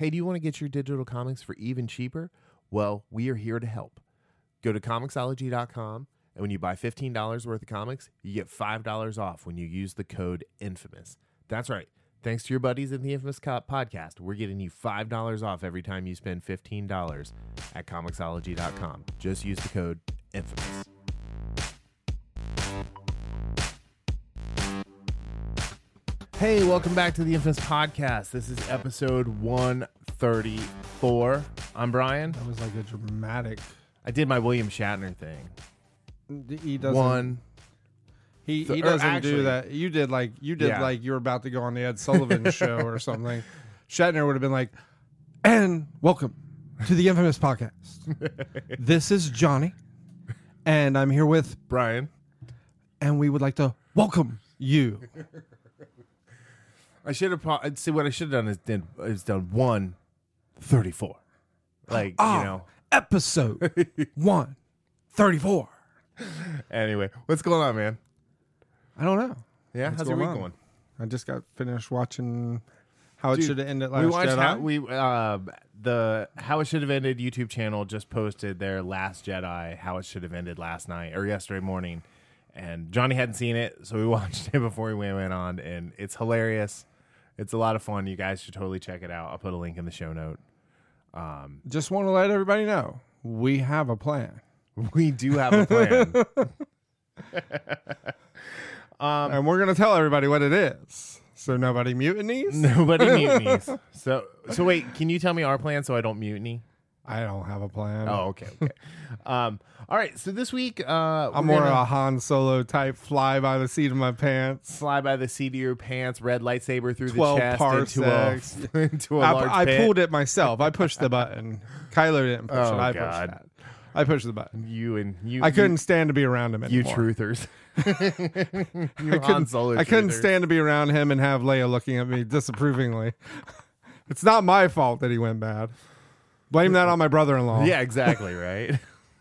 Hey, do you want to get your digital comics for even cheaper? Well, we are here to help. Go to Comixology.com, and when you buy $15 worth of comics, you get $5 off when you use the code INFAMOUS. That's right. Thanks to your buddies at the Infamous Cop podcast, we're getting you $5 off every time you spend $15 at Comixology.com. Just use the code INFAMOUS. Hey, welcome back to the Infamous Podcast. This is episode 134. I'm Brian. That was like a dramatic. I did my William Shatner thing. He doesn't. He doesn't do that. You did like you were about to go on the Ed Sullivan show or something. Shatner would have been like, and welcome to the Infamous Podcast. This is Johnny, and I'm here with Brian, and we would like to welcome you. I should have. See, what I should have done is done 134. Like, episode 134. Anyway, what's going on, man? I don't know. Yeah, how's your week going? I just got finished watching How It Should Have Ended Last We watched Jedi. the How It Should Have Ended YouTube channel just posted their Last Jedi, How It Should Have Ended last night or yesterday morning, and Johnny hadn't seen it, so we watched it before we went on, and it's hilarious. It's a lot of fun. You guys should totally check it out. I'll put a link in the show note. Just want to let everybody know we have a plan. We do have a plan. And we're going to tell everybody what it is. So nobody mutinies? Nobody mutinies. So wait, can you tell me our plan so I don't mutiny? I don't have a plan. Oh, okay. All right. So this week, I'm more a Han Solo type, fly by the seat of my pants. Fly by the seat of your pants, red lightsaber through the 12 chest parsecs. into a large I pit. pulled it myself. I pushed the button. Kylo didn't push it. I pushed God. that. I pushed the button. You. I couldn't stand to be around him anymore. You truthers. I couldn't stand to be around him and have Leia looking at me disapprovingly. It's not my fault that he went bad. Blame that on my brother-in-law. Yeah, exactly, right?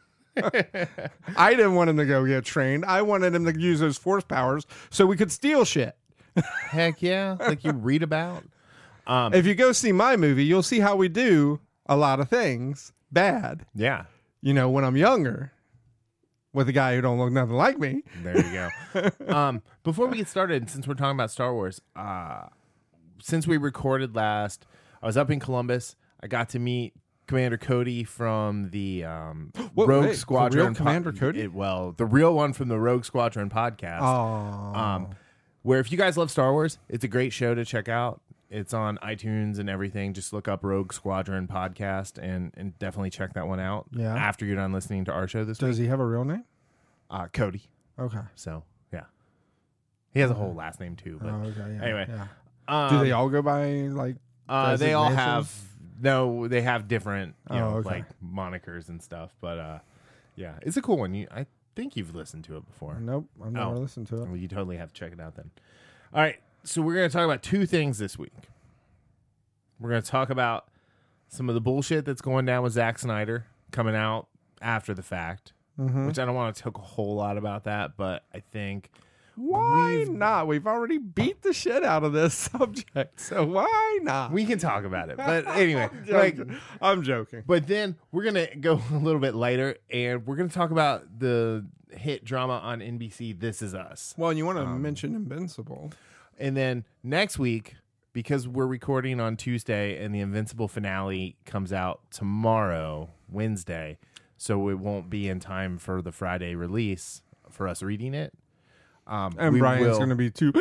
I didn't want him to go get trained. I wanted him to use those force powers so we could steal shit. Heck yeah. Like you read about. If you go see my movie, you'll see how we do a lot of things bad. Yeah. You know, when I'm younger with a guy who don't look nothing like me. There you go. Before we get started, since we're talking about Star Wars, since we recorded last, I was up in Columbus. I got to meet Commander Cody from the Rogue Squadron. Real Commander Cody? The real one from the Rogue Squadron podcast. Oh. Where if you guys love Star Wars, it's a great show to check out. It's on iTunes and everything. Just look up Rogue Squadron podcast and definitely check that one out. Yeah. After you're done listening to our show this week. Does he have a real name? Cody. Okay. So, yeah. He has a whole last name too. But okay. Yeah, anyway. Yeah. Do they all go by like they all designations? they have different okay. like monikers and stuff. But yeah, it's a cool one. I think you've listened to it before. Nope. I've never listened to it. Well, you totally have to check it out then. All right. So we're going to talk about two things this week. We're going to talk about some of the bullshit that's going down with Zack Snyder coming out after the fact, which I don't want to talk a whole lot about that, but I think... Why not? We've already beat the shit out of this subject, so why not? We can talk about it. But anyway, I'm joking. But then we're going to go a little bit lighter, and we're going to talk about the hit drama on NBC, This Is Us. Well, and you want to mention Invincible. And then next week, because we're recording on Tuesday and the Invincible finale comes out tomorrow, Wednesday, so it won't be in time for the Friday release for us reading it. And Brian's going to be too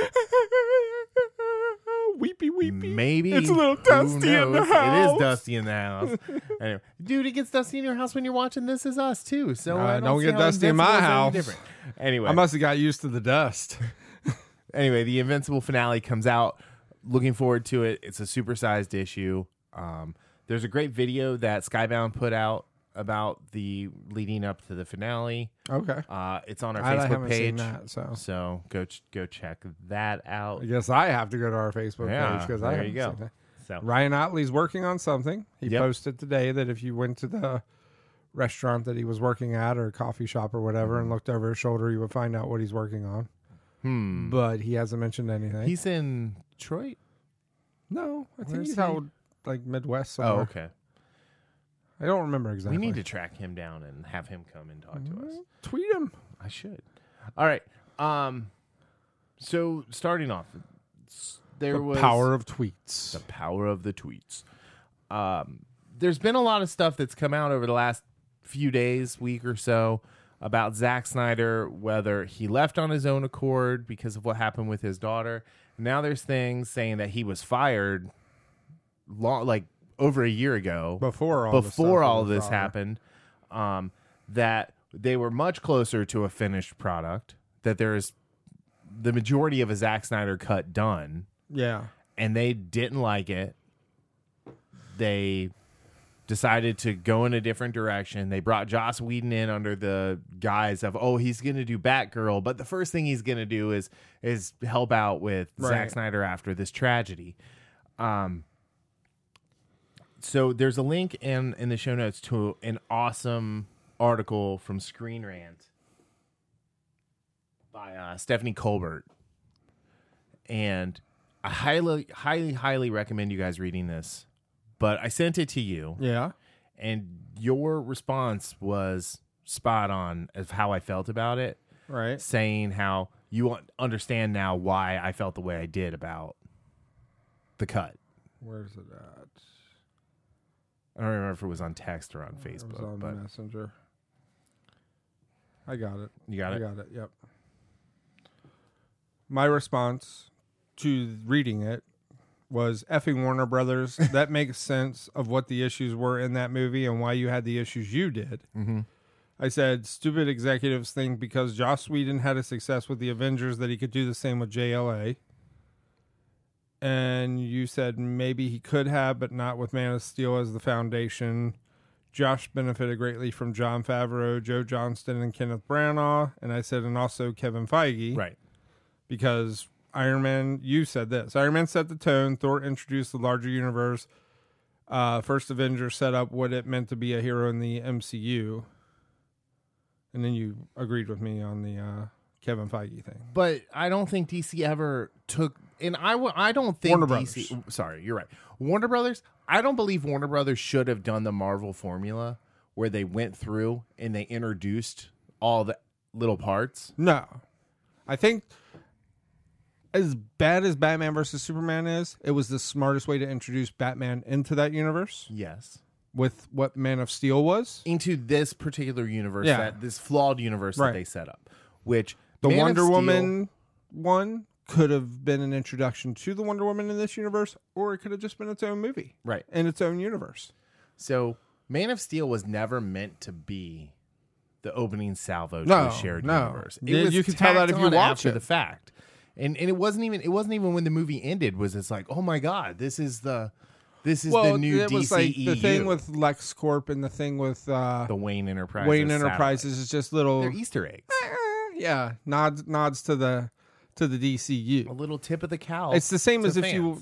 weepy. Maybe. It's a little dusty in the house. It is dusty in the house. Anyway, dude, it gets dusty in your house when you're watching This Is Us, too. So don't get dusty in my house. Different. Anyway. I must have got used to the dust. Anyway, the Invincible finale comes out. Looking forward to it. It's a supersized issue. There's a great video that Skybound put out about the leading up to the finale. Okay. It's on our I Facebook haven't page. seen that, so go check that out. I guess I have to go to our Facebook page because I haven't seen that. So Ryan Otley's working on something. He Yep. posted today that if you went to the restaurant that he was working at or coffee shop or whatever and looked over his shoulder, you would find out what he's working on. But he hasn't mentioned anything. He's in Detroit? No, I think Where's he's he? out like Midwest somewhere. Oh, okay. I don't remember exactly. We need to track him down and have him come and talk to us. Tweet him. I should. All right. So starting off, there was power of tweets. The power of the tweets. There's been a lot of stuff that's come out over the last few days, week or so, about Zack Snyder, whether he left on his own accord because of what happened with his daughter. Now there's things saying that he was fired over a year ago, before all of this happened, that they were much closer to a finished product, that there's the majority of a Zack Snyder cut done. Yeah. And they didn't like it. They decided to go in a different direction. They brought Joss Whedon in under the guise of, he's going to do Batgirl, but the first thing he's going to do is help out with Zack Snyder after this tragedy. So there's a link in the show notes to an awesome article from Screen Rant by Stephanie Colbert. And I highly, highly, highly recommend you guys reading this. But I sent it to you. Yeah. And your response was spot on of how I felt about it. Right. Saying how you understand now why I felt the way I did about the cut. Where's it at? I don't remember if it was on text or on Facebook. It was on Messenger. I got it. You got it? I got it, yep. My response to reading it was effing Warner Brothers. That makes sense of what the issues were in that movie and why you had the issues you did. Mm-hmm. I said, stupid executives think because Joss Whedon had a success with the Avengers that he could do the same with JLA. And you said maybe he could have, but not with Man of Steel as the foundation. Josh benefited greatly from Jon Favreau, Joe Johnston, and Kenneth Branagh. And I said, and also Kevin Feige. Right. Because Iron Man, you said this. Iron Man set the tone. Thor introduced the larger universe. First Avenger set up what it meant to be a hero in the MCU. And then you agreed with me on the Kevin Feige thing. But I don't think DC ever took... And I don't think Warner DC... Brothers. Sorry, you're right. Warner Brothers, I don't believe Warner Brothers should have done the Marvel formula where they went through and they introduced all the little parts. No. I think as bad as Batman versus Superman is, it was the smartest way to introduce Batman into that universe. Yes. With what Man of Steel was. Into this particular universe, this flawed universe that they set up. Which the Wonder Woman one could have been an introduction to the Wonder Woman in this universe, or it could have just been its own movie. Right. In its own universe. So Man of Steel was never meant to be the opening salvo to a shared universe. You can tell that if you watch after the fact. And it wasn't even when the movie ended was it's like, oh my God, this is the new DCEU. Was like the thing with LexCorp and the thing with the Wayne Enterprises. Wayne Enterprises is just little they're Easter eggs. Yeah, nods to the DCU. A little tip of the cow. It's the same as if you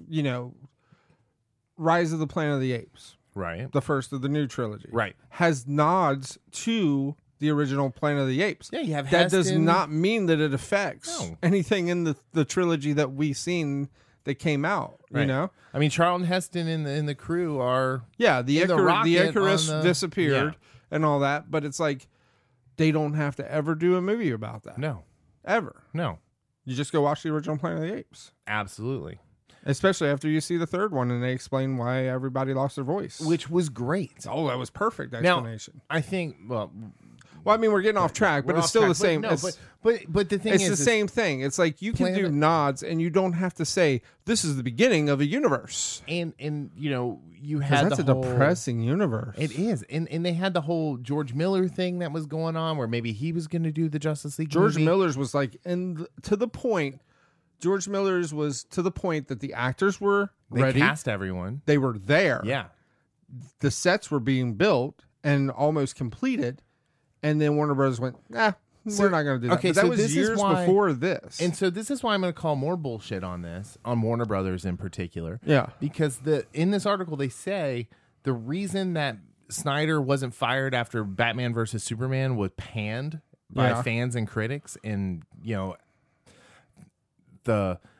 Rise of the Planet of the Apes. Right. The first of the new trilogy. Right. Has nods to the original Planet of the Apes. Yeah, you have that does not mean that it affects anything in the trilogy that we've seen that came out. Right. You know? I mean, Charlton Heston in the crew are the Icarus disappeared and all that, but it's like they don't have to ever do a movie about that. No. Ever. No. You just go watch the original Planet of the Apes. Absolutely. Especially after you see the third one and they explain why everybody lost their voice. Which was great. Oh, that was perfect explanation. Now, I think, well, I mean, we're getting off track, but it's still the same. But the thing is, it's the same thing. It's like you can do nods, and you don't have to say this is the beginning of a universe. And you had that's a depressing universe. It is, and they had the whole George Miller thing that was going on, where maybe he was going to do the Justice League. George Miller's was like, to the point. George Miller's was to the point that the actors were ready. They cast everyone. They were there. Yeah, the sets were being built and almost completed. And then Warner Brothers went, we're not going to do that. Okay, but that was years before this. And so this is why I'm going to call more bullshit on this, on Warner Brothers in particular. Yeah. Because in this article, they say the reason that Snyder wasn't fired after Batman versus Superman was panned by fans and critics. And,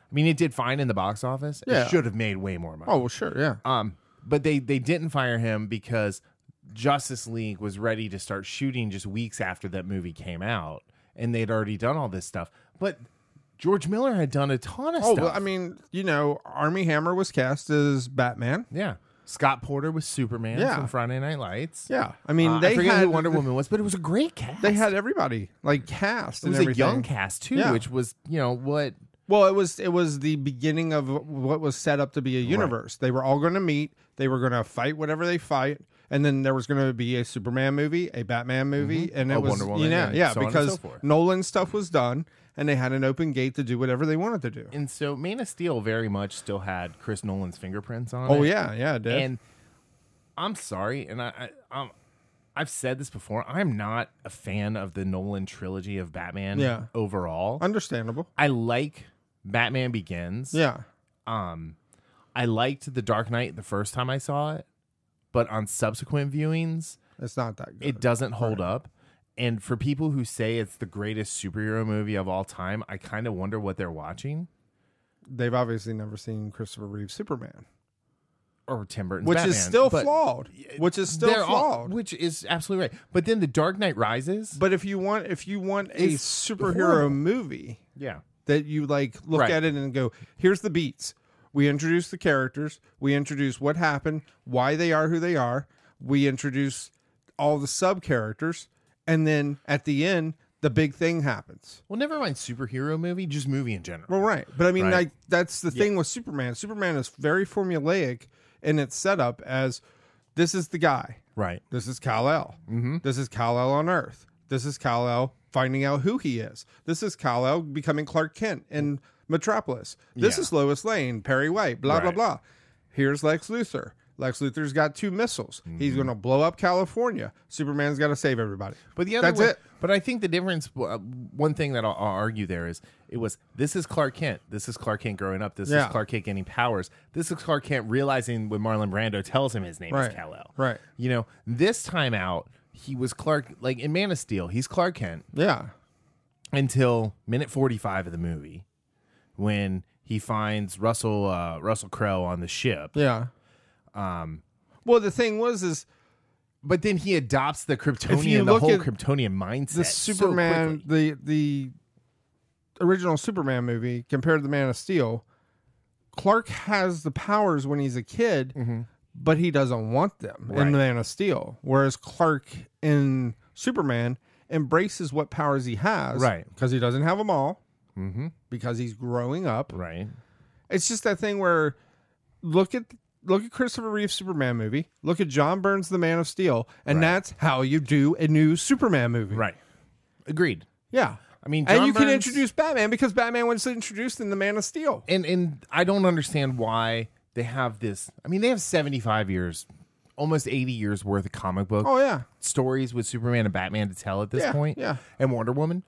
I mean, it did fine in the box office. Yeah. It should have made way more money. Oh, well, sure, yeah. But they didn't fire him because Justice League was ready to start shooting just weeks after that movie came out, and they'd already done all this stuff. But George Miller had done a ton of stuff. Well, I mean, Armie Hammer was cast as Batman. Yeah. Scott Porter was Superman from Friday Night Lights. Yeah. I mean, I forget who Wonder Woman was, but it was a great cast. They had everybody, cast and everything. It was a young cast, too, which was, what... Well, it was the beginning of what was set up to be a universe. Right. They were all going to meet. They were going to fight whatever they fight, and then there was going to be a Superman movie, a Batman movie, and it was Wonder Woman, so because Nolan's stuff was done, and they had an open gate to do whatever they wanted to do. And so Man of Steel very much still had Chris Nolan's fingerprints on it. Oh yeah, it did. And I'm sorry, and I've said this before. I'm not a fan of the Nolan trilogy of Batman. Overall, understandable. I like Batman Begins. Yeah. I liked The Dark Knight the first time I saw it, but on subsequent viewings, it's not that good. It doesn't hold up. And for people who say it's the greatest superhero movie of all time, I kind of wonder what they're watching. They've obviously never seen Christopher Reeve's Superman. Or Tim Burton's Which Batman. is still flawed. Which is still flawed. Which is absolutely right. But then The Dark Knight Rises. But if you want a superhero movie, that you look at it and go, here's the beats. We introduce the characters. We introduce what happened, why they are who they are. We introduce all the sub characters, and then at the end, the big thing happens. Well, never mind superhero movie, just movie in general. Well, right. But I mean, that's the thing with Superman. Superman is very formulaic in its setup as this is the guy. Right. This is Kal-El. Mm-hmm. This is Kal-El on Earth. This is Kal-El finding out who he is. This is Kal-El becoming Clark Kent in Metropolis. This is Lois Lane, Perry White, blah, blah, blah. Here's Lex Luthor. Lex Luthor's got 2 missiles. Mm-hmm. He's going to blow up California. Superman's got to save everybody. But that's it. But I think the difference, one thing that I'll argue there is, this is Clark Kent. This is Clark Kent growing up. This is Clark Kent getting powers. This is Clark Kent realizing when Marlon Brando tells him his name is Kal-El. Right. This time out, he was Clark, in Man of Steel, he's Clark Kent. Yeah. Until minute 45 of the movie, when he finds Russell Crowe on the ship. Yeah. Well, the thing was, but then he adopts the Kryptonian, the whole Kryptonian mindset. The Superman, the original Superman movie compared to the Man of Steel, Clark has the powers when he's a kid, but he doesn't want them in the Man of Steel. Whereas Clark in Superman embraces what powers he has, because he doesn't have them all, because he's growing up. Right. It's just that thing where look at Christopher Reeve's Superman movie. Look at John Byrne's The Man of Steel. And that's how you do a new Superman movie. Right. Agreed. Yeah. I mean, and you can introduce Batman because Batman was introduced in The Man of Steel. And I don't understand why they have this. I mean, they have 75 years, almost 80 years worth of comic book stories with Superman and Batman to tell at this point. Yeah. And Wonder Woman.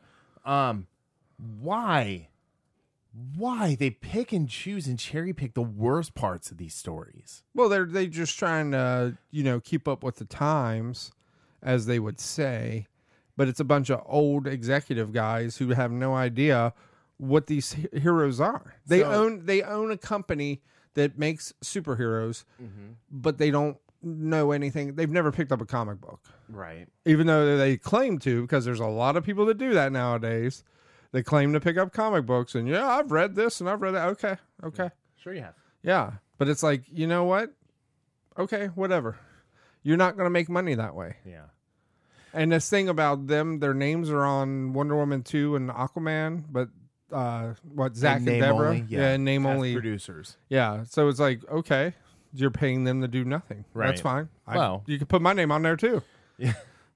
Why they pick and choose and cherry pick the worst parts of these stories? Well, they just trying to, keep up with the times, as they would say. But it's a bunch of old executive guys who have no idea what these heroes are. They own a company that makes superheroes, but they don't know anything. They've never picked up a comic book. Right. Even though they claim to, because there's a lot of people that do that nowadays. They claim to pick up comic books, and I've read this and I've read that. Okay. Sure you have. Yeah, but it's like, you know what? Okay, whatever. You're not going to make money that way. Yeah. And this thing about them, their names are on Wonder Woman 2 and Aquaman, but Zach and Deborah? Only, name as only. producers. Yeah, so it's like, okay, you're paying them to do nothing. Right. That's fine. Well, you can put my name on there too. Yeah.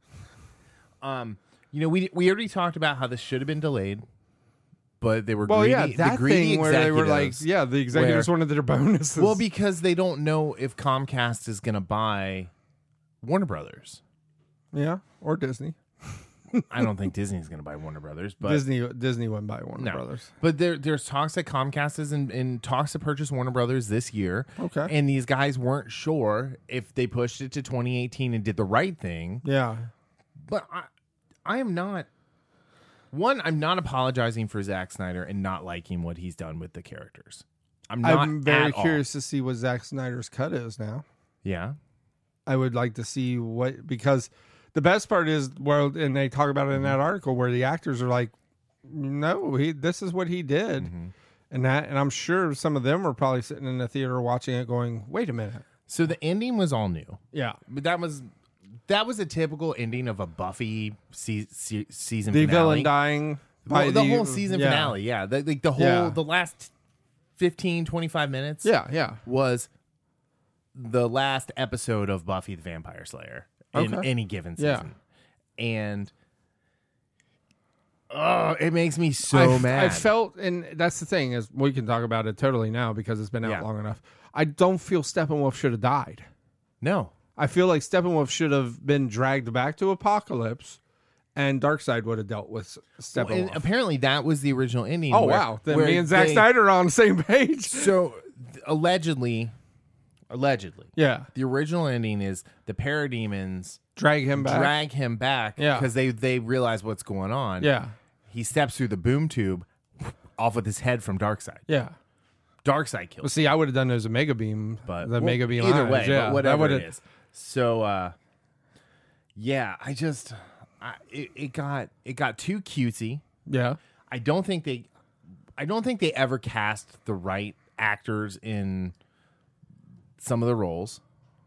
We already talked about how this should have been delayed, but they were greedy. Well, yeah, that thing where they were like, the executives wanted their bonuses. Well, because they don't know if Comcast is going to buy Warner Brothers. Yeah, or Disney. I don't think Disney's going to buy Warner Brothers, but Disney wouldn't buy Warner Brothers. But there's talks that Comcast is in talks to purchase Warner Brothers this year. Okay, and these guys weren't sure if they pushed it to 2018 and did the right thing. Yeah, but I am not One, I'm not apologizing for Zack Snyder and not liking what he's done with the characters. I'm very curious to see what Zack Snyder's cut is now. Yeah. I would like to see because the best part is and they talk about it in that article where the actors are like, no, this is what he did. Mm-hmm. And I'm sure some of them were probably sitting in the theater watching it going, wait a minute. So the ending was all new. Yeah. But that was a typical ending of a Buffy season finale. The villain dying. The whole season finale, yeah. The last 15, 25 minutes was the last episode of Buffy the Vampire Slayer in any given season. Yeah. And it makes me so mad. I felt, and that's the thing, is we can talk about it totally now because it's been out long enough. I don't feel Steppenwolf should have died. No. I feel like Steppenwolf should have been dragged back to Apocalypse, and Darkseid would have dealt with Steppenwolf. Well, and apparently that was the original ending. Oh, wow. Then me and Zack Snyder are on the same page. So, allegedly, yeah, the original ending is the parademons drag him back because they realize what's going on. Yeah. He steps through the boom tube off with his head from Darkseid. Yeah. Darkseid kills. Well, see, I would have done those Omega Beam, Mega Beam. Either way, yeah, whatever it is. So, it got too cutesy. Yeah. I don't think they ever cast the right actors in some of the roles.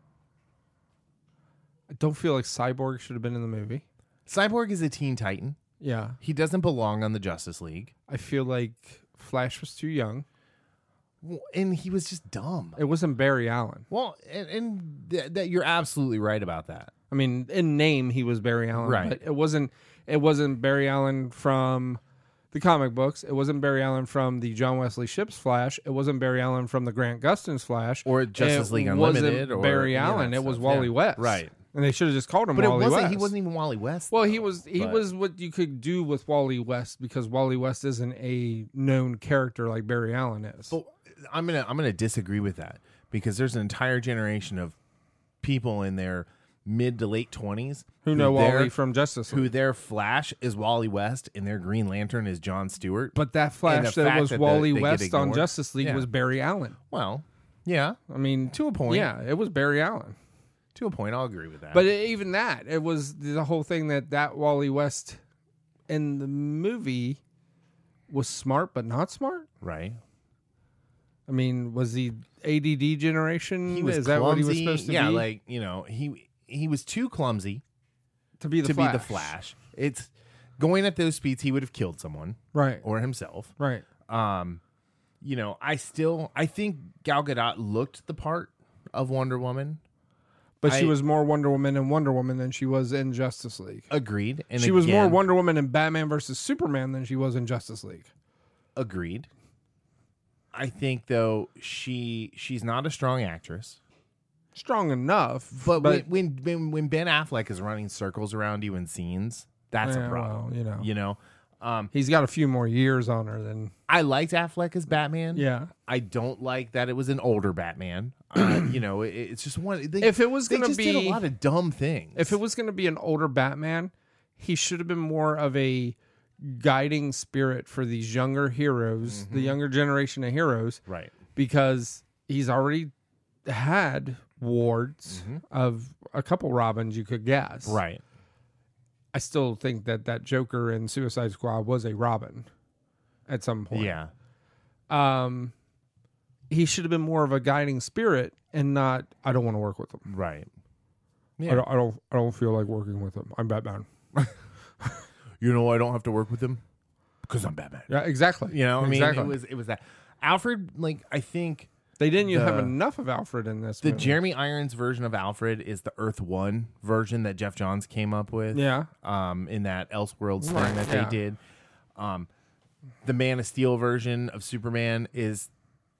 I don't feel like Cyborg should have been in the movie. Cyborg is a Teen Titan. Yeah. He doesn't belong on the Justice League. I feel like Flash was too young. Well, and he was just dumb. It wasn't Barry Allen. Well, and that you're absolutely right about that. I mean, in name, he was Barry Allen. Right. But it wasn't Barry Allen from the comic books. It wasn't Barry Allen from the John Wesley Shipp's Flash. It wasn't Barry Allen from the Grant Gustin's Flash. Or Justice League Unlimited. It wasn't Barry Allen. It was Wally West. Right. And they should have just called him Wally West. He wasn't even Wally West. Well, he was what you could do with Wally West because Wally West isn't a known character like Barry Allen is. But I'm gonna disagree with that because there's an entire generation of people in their mid to late 20s who know Wally from Justice League. Who their Flash is Wally West and their Green Lantern is John Stewart. But that Flash that was Wally West on Justice League was Barry Allen. Well, yeah. I mean, to a point. Yeah, it was Barry Allen. To a point, I'll agree with that. But even that, it was the whole thing that Wally West in the movie was smart but not smart. Right. I mean, was he ADD generation? He was Is clumsy. That what he was supposed to be? Yeah, like, he was too clumsy to be the Flash. It's going at those speeds, he would have killed someone. Right. Or himself. Right. I think Gal Gadot looked the part of Wonder Woman. But she was more Wonder Woman in Wonder Woman than she was in Justice League. Agreed. And she was more Wonder Woman in Batman versus Superman than she was in Justice League. Agreed. I think, though, she's not a strong actress. Strong enough. But when Ben Affleck is running circles around you in scenes, that's a problem. Well, he's got a few more years on her than... I liked Affleck as Batman. Yeah. I don't like that it was an older Batman. It's just one... If it was going to be... did a lot of dumb things. If it was going to be an older Batman, he should have been more of a guiding spirit for these younger heroes, the younger generation of heroes. Right. Because he's already had wards of a couple Robins you could guess. Right. I still think that Joker in Suicide Squad was a Robin at some point. Yeah. He should have been more of a guiding spirit and not, I don't want to work with him. Right. Yeah. I don't feel like working with him. I'm Batman. I don't have to work with him because I'm Batman. Yeah, exactly. Exactly. It was that. Alfred, I think they didn't have enough of Alfred in this movie. Jeremy Irons version of Alfred is the Earth 1 version that Jeff Johns came up with. Yeah. In that Elseworlds thing that they did. The Man of Steel version of Superman is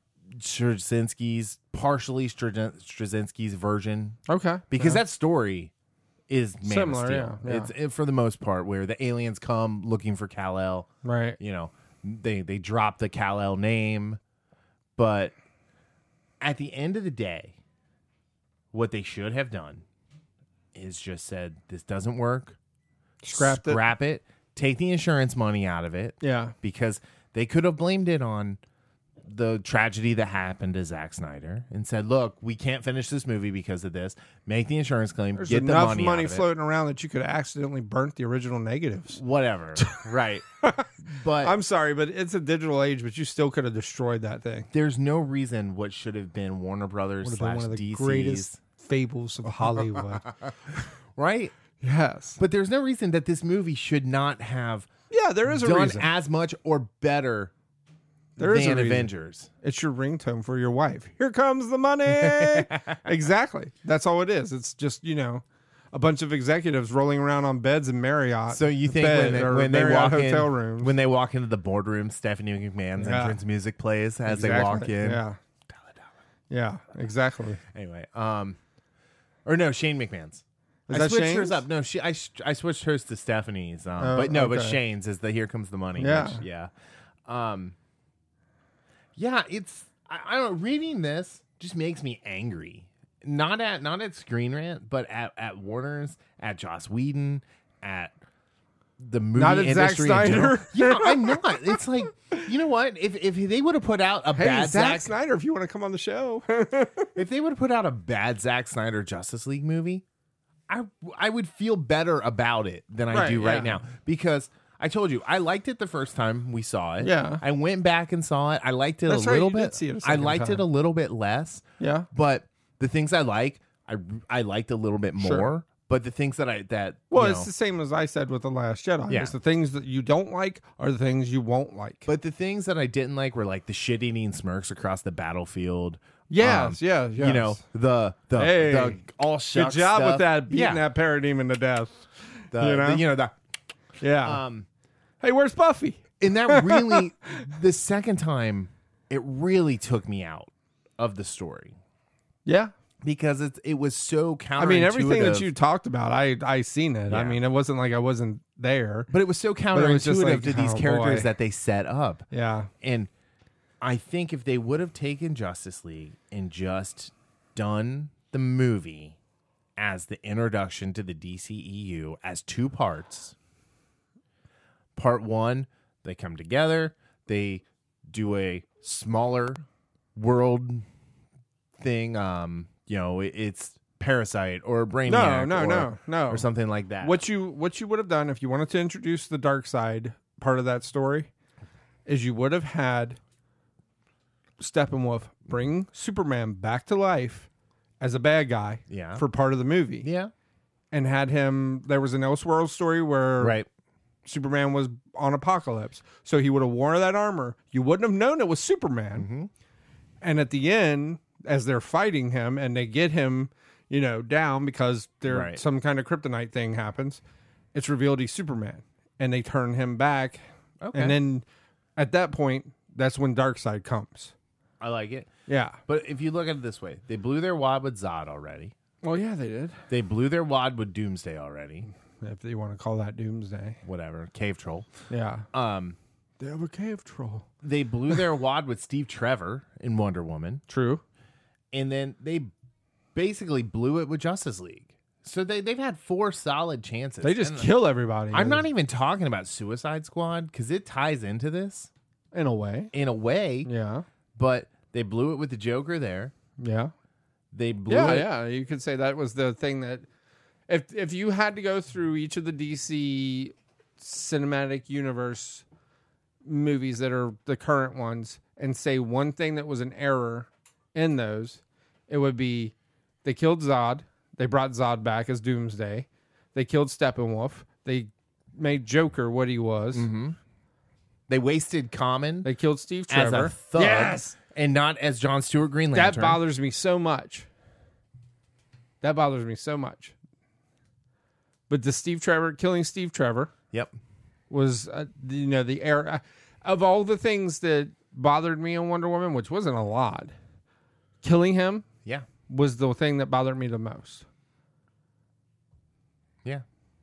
partially Straczynski's version. Okay. Because that story is Man similar, of Steel. Yeah. It's for the most part where the aliens come looking for Kal-El. Right. They drop the Kal-El name, but at the end of the day, what they should have done is just said, this doesn't work. Scrap it. take the insurance money out of it. Yeah. Because they could have blamed it on the tragedy that happened to Zack Snyder and said, look, we can't finish this movie because of this. Make the insurance claim. There's get enough the money out of floating around that you could accidentally burnt the original negatives. Whatever. Right. But I'm sorry, but it's a digital age, but you still could have destroyed that thing. There's no reason what should have been Warner Brothers / one of the DC's greatest fables of Hollywood. Right? Yes. But there's no reason that this movie should not have there is a done reason. as much or better There is than a reason. Avengers. It's your ringtone for your wife. Here comes the money. Exactly. That's all it is. It's just, a bunch of executives rolling around on beds in Marriott. So you think when they walk hotel rooms. When they walk into the boardroom, Stephanie McMahon's entrance music plays as they walk in. Yeah. Yeah, exactly. Anyway, or no, Shane McMahon's. Is I that switched Shane's? hers up. No, I switched hers to Stephanie's. But okay. Shane's is the Here Comes the Money. Yeah. Which, yeah. It's I don't know. Reading this just makes me angry. Not at Screen Rant, but at Warner's, at Joss Whedon, at the movie not at Zack industry in general. Snyder. Yeah, I'm not. It's like, you know what? If they would have put out a bad Zack Snyder, if you want to come on the show. if they would have put out a bad Zack Snyder Justice League movie, I would feel better about it than I do right now. Because I told you, I liked it the first time we saw it. Yeah. I went back and saw it. I liked it That's a right, little you did bit. see it a I second liked time. it a little bit less. Yeah. But the things I like, I liked a little bit more. Sure. But the things that it's the same as I said with The Last Jedi. Yeah. It's the things that you don't like are the things you won't like. But the things that I didn't like were like the shit-eating smirks across the battlefield. Yes. You know, the all shucks good job stuff. with that, beating that parademon to death. Yeah. Hey, where's Buffy? And that really, the second time, it really took me out of the story. Yeah. Because it was so counterintuitive. I mean, everything that you talked about, I seen it. Yeah. I mean, it wasn't like I wasn't there. But it was so counterintuitive But it was just like, to these oh, characters boy. that they set up. Yeah. And I think if they would have taken Justice League and just done the movie as the introduction to the DCEU as two parts. Part one, they come together. They do a smaller world thing. It's Parasite or Brainiac. No. Or something like that. What you would have done if you wanted to introduce the dark side part of that story is you would have had Steppenwolf bring Superman back to life as a bad guy for part of the movie. Yeah. And had him, there was an Elseworld story where Superman was on Apokolips. So he would have worn that armor. You wouldn't have known it was Superman. Mm-hmm. And at the end, as they're fighting him and they get him, down because some kind of kryptonite thing happens, it's revealed he's Superman. And they turn him back. Okay. And then at that point, that's when Darkseid comes. I like it. Yeah. But if you look at it this way, they blew their wad with Zod already. Well, yeah, they did. They blew their wad with Doomsday already. If you want to call that Doomsday. Whatever. Cave Troll. Yeah. They have a cave troll. They blew their wad with Steve Trevor in Wonder Woman. True. And then they basically blew it with Justice League. So they've had 4 solid chances. They just kill everybody. I'm not even talking about Suicide Squad because it ties into this. In a way. Yeah. But they blew it with the Joker there. Yeah. They blew it. Yeah. You could say that was the thing that if you had to go through each of the DC cinematic universe movies that are the current ones and say one thing that was an error in those, it would be they killed Zod. They brought Zod back as Doomsday. They killed Steppenwolf. They made Joker what he was. Mm-hmm. They wasted Common. They killed Steve Trevor. As a thug. Yes! And not as John Stewart Green Lantern. That bothers me so much. But the killing Steve Trevor. Yep. Was, the error. Of all the things that bothered me on Wonder Woman, which wasn't a lot, killing him was the thing that bothered me the most. Yeah.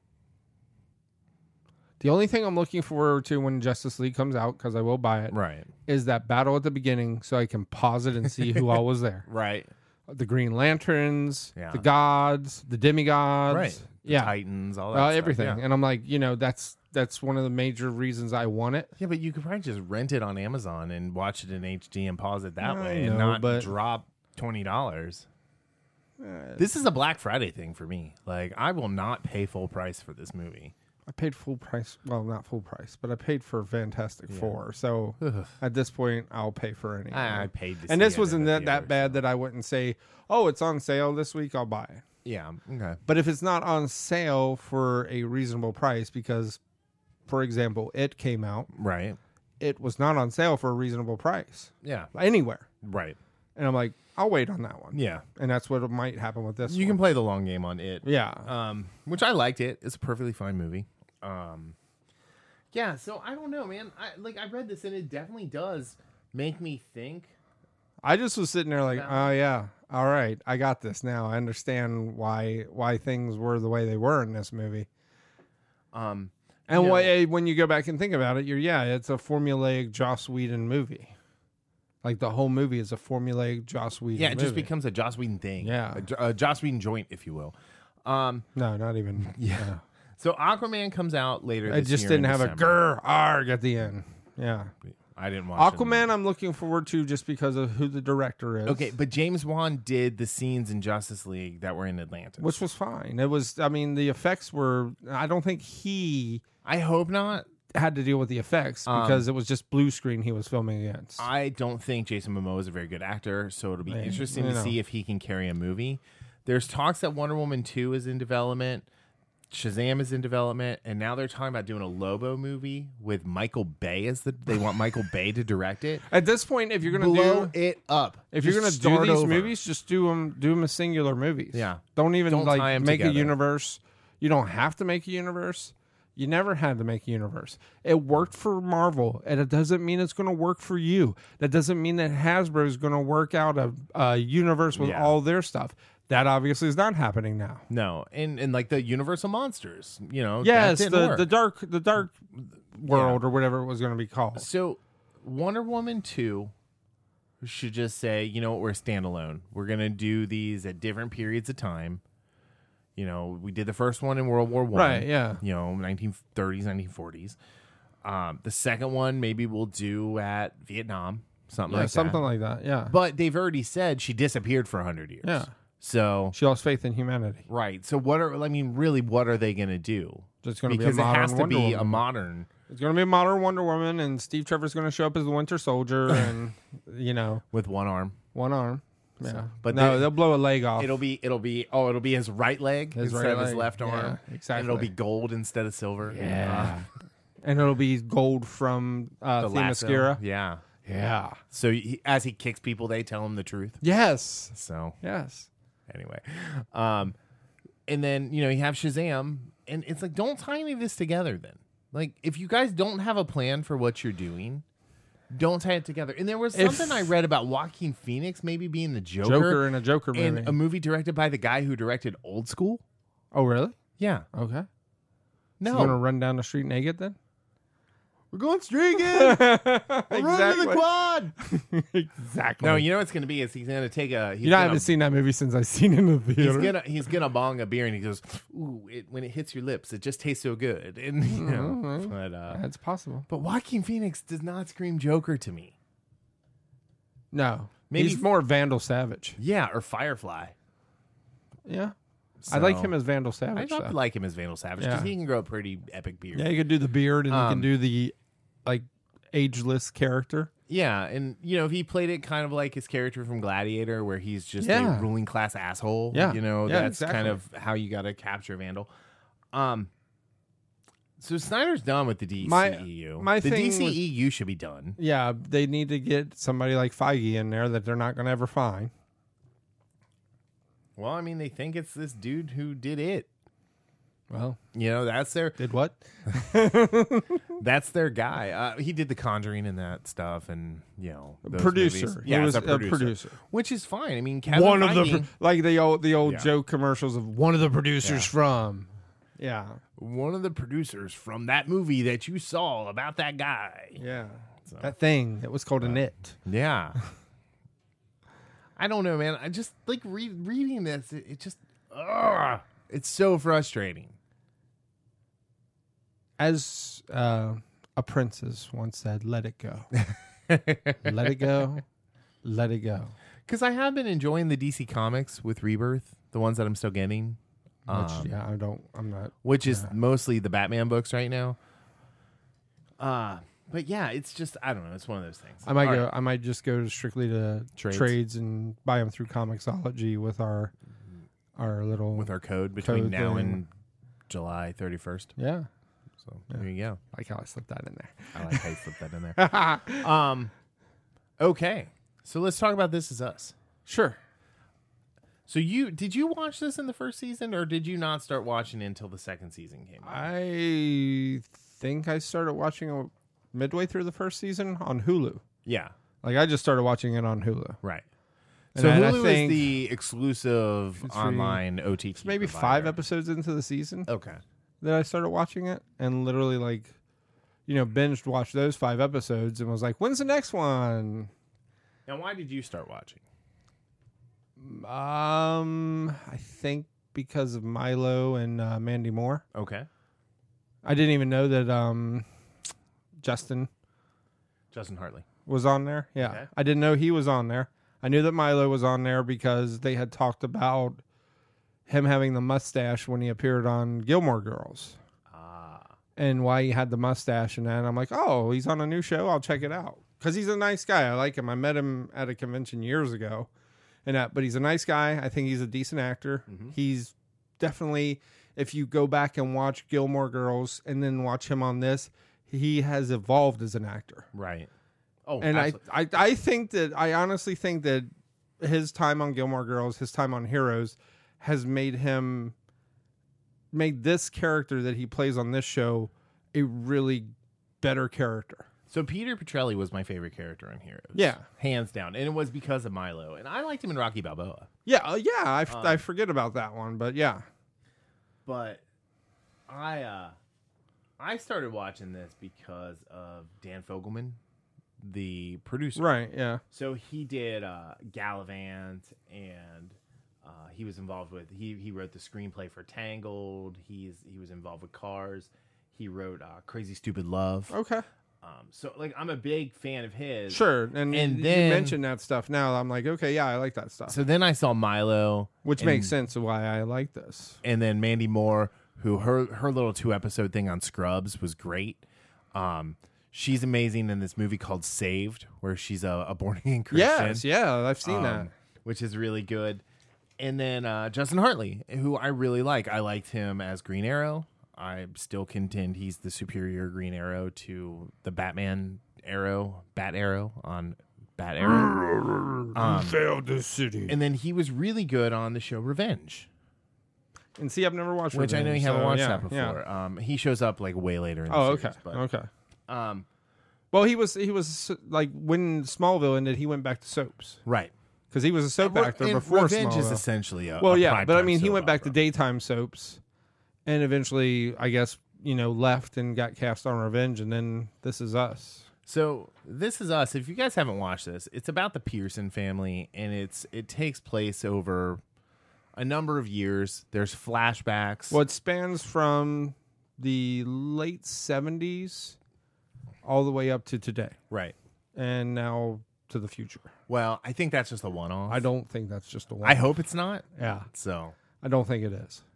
The only thing I'm looking forward to when Justice League comes out, because I will buy it, right, is that battle at the beginning so I can pause it and see who all was there. Right. the Green Lanterns, the gods, the demigods, right? The Titans, all that, everything. stuff, And I'm like, that's one of the major reasons I want it. Yeah, but you could probably just rent it on Amazon and watch it in HD and pause it that way, and not drop $20. This is a Black Friday thing for me. Like, I will not pay full price for this movie. I paid full price. Well, not full price, but I paid for Fantastic Four. So at this point, I'll pay for anything. I paid to see and this it wasn't in the that bad that I wouldn't say, oh, it's on sale this week, I'll buy it. Yeah, okay. But if it's not on sale for a reasonable price, because, for example, It came out. Right. It was not on sale for a reasonable price. Yeah. Anywhere. Right. And I'm like, I'll wait on that one. Yeah. And that's what might happen with this one. You can play the long game on It. Yeah. Which I liked it. It's a perfectly fine movie. Yeah, so I don't know, man. I read this and it definitely does make me think. I just was sitting there like, oh yeah, all right, I got this now. I understand why things were the way they were in this movie. And when you go back and think about it, it's a formulaic Joss Whedon movie. Like the whole movie is a formulaic Joss Whedon movie. Yeah, it just becomes a Joss Whedon thing. Yeah. A Joss Whedon joint, if you will. No, not even. Yeah. So Aquaman comes out later this year. It just didn't have December. a grr, arg at the end. Yeah. I didn't watch Aquaman. I'm looking forward to just because of who the director is. Okay, but James Wan did the scenes in Justice League that were in Atlantis, which was fine. It was. I mean, the effects were. I don't think he. I hope not. Had to deal with the effects because it was just blue screen he was filming against. I don't think Jason Momoa is a very good actor, so it'll be interesting to see if he can carry a movie. There's talks that Wonder Woman 2 is in development. Shazam is in development, and now they're talking about doing a Lobo movie with Michael Bay they want Michael Bay to direct it. At this point, if you're going to blow it up, if you're going to do these movies, just do them as singular movies. Yeah, don't tie make together. A universe. You don't have to make a universe. You never had to make a universe. It worked for Marvel, and it doesn't mean it's going to work for you. That doesn't mean that Hasbro is going to work out a universe with all their stuff. That obviously is not happening now. No, and like the Universal Monsters, yes, the dark world or whatever it was going to be called. So, Wonder Woman 2 should just say, you know what, we're standalone. We're going to do these at different periods of time. We did the first one in World War I. Right, yeah. 1930s, 1940s. The second one maybe we'll do at Vietnam, something like that. Something like that, yeah. But they've already said she disappeared for 100 years. Yeah. So she lost faith in humanity. Right. So what are they going to do? It's going to be because a modern it has to Wonder be Woman. a modern. It's going to be a modern Wonder Woman, and Steve Trevor's going to show up as the Winter Soldier, and with one arm. One arm. Yeah. So, but they'll blow a leg off. It'll be his right leg instead of his left arm. Exactly. And it'll be gold instead of silver. Yeah. And it'll be gold from Themyscira. Yeah. Yeah. So as he kicks people, they tell him the truth. Yes. So yes. Anyway, and then you have Shazam, and it's like, don't tie any of this together. Then, like, if you guys don't have a plan for what you're doing, don't tie it together. And there was something I read about Joaquin Phoenix maybe being the Joker in a Joker movie, in a movie directed by the guy who directed Old School. Oh, really? Yeah. Okay. No, so you want to run down the street naked then? We're going streaking. Exactly. Run to the quad. Exactly. No, you know what's going to be is he's going to take a. I haven't seen that movie since I've seen it in the theater. He's gonna bong a beer and he goes, "Ooh, when it hits your lips, it just tastes so good." And but that's possible. But Joaquin Phoenix does not scream Joker to me. No, maybe he's more Vandal Savage. Yeah, or Firefly. Yeah. So, I like him as Vandal Savage. I like him as Vandal Savage because he can grow a pretty epic beard. Yeah, he can do the beard and he can do the ageless character. Yeah, and if he played it kind of like his character from Gladiator, where he's just a ruling class asshole. Yeah, that's exactly. Kind of how you got to capture Vandal. So Snyder's done with the DCEU. The DCEU should be done. Yeah, they need to get somebody like Feige in there that they're not going to ever find. Well, I mean, they think it's this dude who did it. Well, that's their... Did what? That's their guy. He did The Conjuring and that stuff, and, those producer. Movies. Yeah, he was a producer. Which is fine. I mean, Kevin Feige... Like the old Joe commercials of one of the producers from... Yeah. One of the producers from that movie that you saw about that guy. Yeah. So. That thing that was called a knit. Yeah. I don't know, man. I just like reading this. It just, it's so frustrating. As a princess once said, "Let it go, let it go, let it go." Because I have been enjoying the DC comics with Rebirth, the ones that I'm still getting. I'm not. Which is mostly the Batman books right now. But yeah, it's just, I don't know. It's one of those things. I might just go strictly to trades and buy them through Comixology with our code between now and July 31st. Yeah. So there you go. I like how I slipped that in there. I like how you slipped that in there. Okay. So let's talk about This Is Us. Sure. So did you watch this in the first season, or did you not start watching it until the second season came out? I think I started watching midway through the first season on Hulu. Yeah. Like, I just started watching it on Hulu. Right. And so Hulu is the exclusive online OTT. It's maybe provider. 5 episodes into the season. Okay. That I started watching it, and literally, like, binged watched those 5 episodes and was like, when's the next one? Now, why did you start watching? I think because of Milo and Mandy Moore. Okay. I didn't even know that Justin Hartley was on there. Yeah. Okay. I didn't know he was on there. I knew that Milo was on there because they had talked about him having the mustache when he appeared on Gilmore Girls. And why he had the mustache and that. And I'm like, oh, he's on a new show. I'll check it out. Because he's a nice guy. I like him. I met him at a convention years ago. But he's a nice guy. I think he's a decent actor. Mm-hmm. He's definitely, if you go back and watch Gilmore Girls and then watch him on this, he has evolved as an actor. Right. Oh, and I honestly think that his time on Gilmore Girls, his time on Heroes, has made this character that he plays on this show a really better character. So Peter Petrelli was my favorite character in Heroes. Yeah. Hands down. And it was because of Milo. And I liked him in Rocky Balboa. Yeah, I forget about that one, but yeah. But I started watching this because of Dan Fogelman, the producer. Right, yeah. So he did Gallivant, and he was involved with, he wrote the screenplay for Tangled. He was involved with Cars. He wrote Crazy Stupid Love. Okay. So, like, I'm a big fan of his. Sure. And then, you mentioned that stuff now. I'm like, okay, yeah, I like that stuff. So then I saw Milo. Which makes sense of why I like this. And then Mandy Moore, who her little 2-episode thing on Scrubs was great. She's amazing in this movie called Saved, where she's a born-again Christian. Yes, yeah, I've seen that. Which is really good. And then Justin Hartley, who I really like. I liked him as Green Arrow. I still contend he's the superior Green Arrow to the Bat Arrow on Bat Arrow. Failed the city. And then he was really good on the show Revenge. And see, I've never watched Revenge. Which I know you haven't watched that before. Yeah. He shows up like way later in the series. Okay. Well, he was like when Smallville ended, he went back to soaps. Right. Because he was a soap actor before Revenge Smallville. Is essentially a but I mean, he went back to daytime soaps. And eventually, I guess, left and got cast on Revenge, and then This Is Us. So This Is Us. If you guys haven't watched this, it's about the Pearson family, and it takes place over a number of years. There's flashbacks. Well, it spans from the late 70s all the way up to today. Right. And now to the future. Well, I think that's just a one-off. I don't think that's just a one-off. I hope it's not. Yeah. So I don't think it is.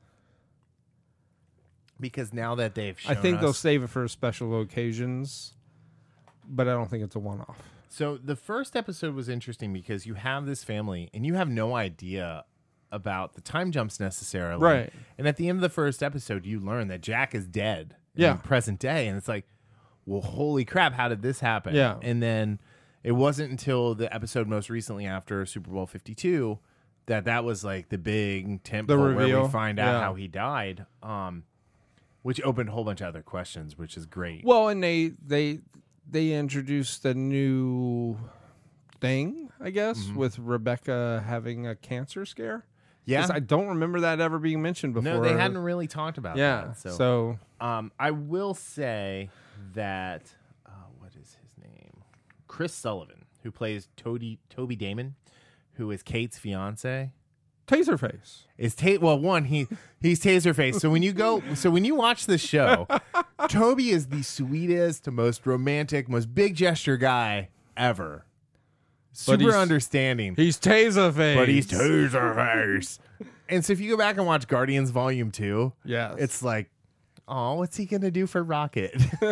Because now that they've shown they'll save it for special occasions, but I don't think it's a one-off. So the first episode was interesting because you have this family and you have no idea about the time jumps necessarily. Right. And at the end of the first episode, you learn that Jack is dead in the present day. And it's like, well, holy crap, how did this happen? Yeah. And then it wasn't until the episode most recently after Super Bowl 52 that was like the big tentpole where we find out how he died. Which opened a whole bunch of other questions, which is great. Well, and they introduced a new thing, I guess, with Rebecca having a cancer scare. Yeah. I don't remember that ever being mentioned before. No, they hadn't really talked about that. So I will say that, what is his name? Chris Sullivan, who plays Toby Damon, who is Kate's fiance. Taserface. Is he's Taserface. So when you watch this show, Toby is the sweetest, most romantic, most big gesture guy ever. Super understanding. He's Taserface. But he's Taserface. And so if you go back and watch Guardians Volume 2, yes. It's like, oh, what's he going to do for Rocket?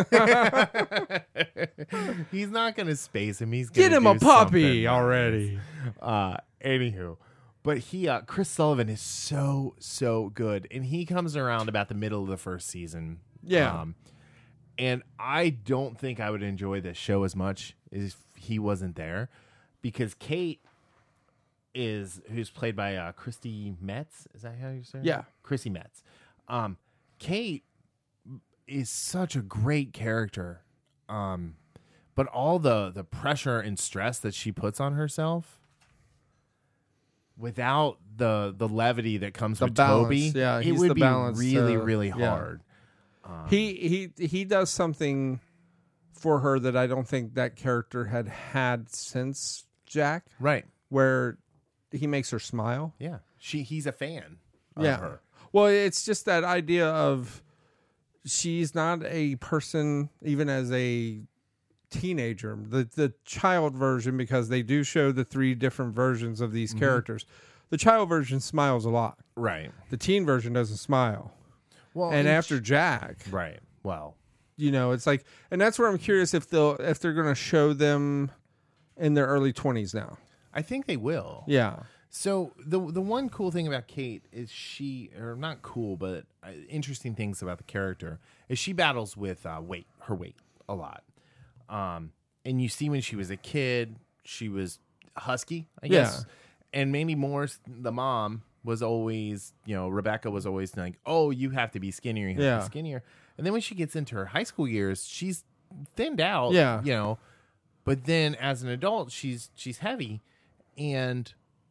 He's not going to space him. He's going to get him a puppy already. Anywho. But Chris Sullivan is so good. And he comes around about the middle of the first season. Yeah. And I don't think I would enjoy this show as much if he wasn't there. Because Kate who's played by Christy Metz. Is that how you say it? Yeah. Chrissy Metz. Kate is such a great character. But all the pressure and stress that she puts on herself without the levity that comes with balance. Toby, yeah, it would be really hard. He does something for her that I don't think that character had since Jack. Right. Where he makes her smile. Yeah. He's a fan of her. Well, it's just that idea of she's not a person, even as a teenager, the child version, because they do show the 3 different versions of these characters. The child version smiles a lot. Right. The teen version doesn't smile. Well, and after Jack. Right. Well, it's like, and that's where I'm curious if they're going to show them in their early 20s now. I think they will. Yeah. So the one cool thing about Kate is not cool, but interesting things about the character is she battles with her weight a lot. And you see when she was a kid, she was husky, I guess. Yeah. And Mamie Morse, the mom, was always, Rebecca was always like, oh, you have to be skinnier, you have to be skinnier. And then when she gets into her high school years, she's thinned out, but then as an adult, she's heavy. And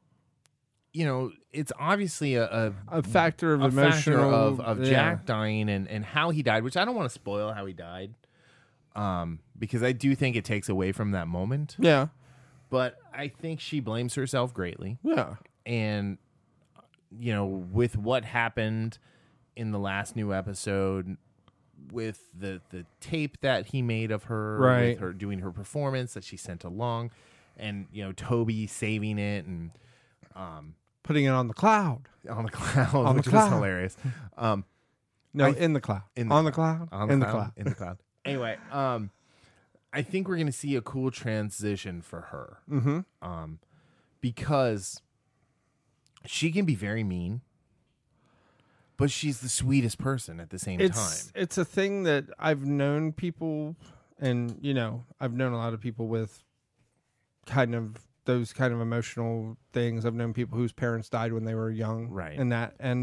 it's obviously a factor of emotional of Jack dying and how he died, which I don't want to spoil how he died, because I do think it takes away from that moment. Yeah, but I think she blames herself greatly. Yeah, and with what happened in the last new episode, with the tape that he made of her, right, with her doing her performance that she sent along. And, Toby saving it and putting it on the cloud. Which was hilarious. In the cloud. On the cloud. In the cloud. Anyway, I think we're going to see a cool transition for her. Mm-hmm. Because she can be very mean, but she's the sweetest person at the same time. It's a thing that I've known people, and, I've known a lot of people with those kind of emotional things. I've known people whose parents died when they were young, right? And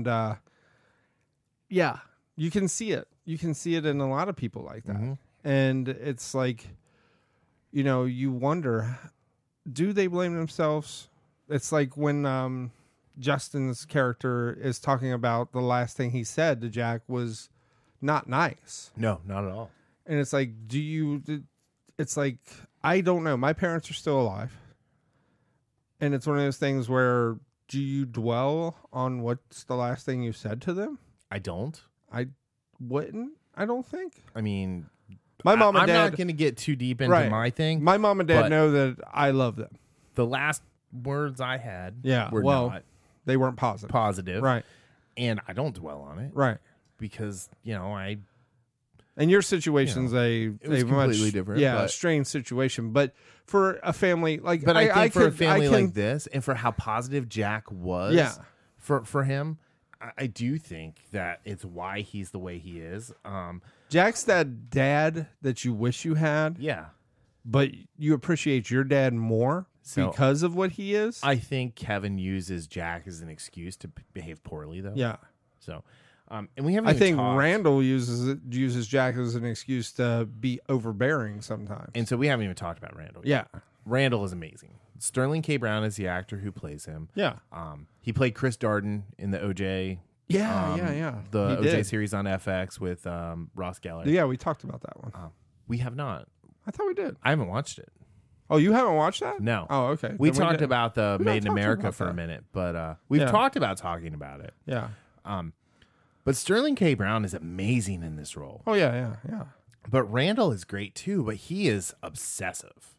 you can see it. You can see it in a lot of people like that. Mm-hmm. And it's like, you wonder, do they blame themselves? It's like when Justin's character is talking about the last thing he said to Jack was not nice. No, not at all. And it's like, it's like, I don't know. My parents are still alive. And it's one of those things where, do you dwell on what's the last thing you said to them? I don't. I wouldn't, I don't think. I mean, my mom and dad. I'm not going to get too deep into my thing. My mom and dad know that I love them. The last words I had were not. They weren't positive. Right. And I don't dwell on it. Right. Because, and your situation's it was completely different. A strange situation. But for a family like, but I think for a family like this, and for how positive Jack was, for him, I do think that it's why he's the way he is. Jack's that dad that you wish you had. Yeah, but you appreciate your dad more because of what he is. I think Kevin uses Jack as an excuse to behave poorly, though. Yeah. So. And we haven't. I think Randall uses Jack as an excuse to be overbearing sometimes. And so we haven't even talked about Randall yet. Yeah, Randall is amazing. Sterling K. Brown is the actor who plays him. Yeah. He played Chris Darden in the OJ. Yeah. The OJ series on FX with Ross Geller. Yeah, we talked about that one. We have not. I thought we did. I haven't watched it. Oh, you haven't watched that? No. Oh, okay. We talked about the Made in America for a minute, but we've talked about talking about it. Yeah. But Sterling K. Brown is amazing in this role. Oh, yeah. But Randall is great too, but he is obsessive.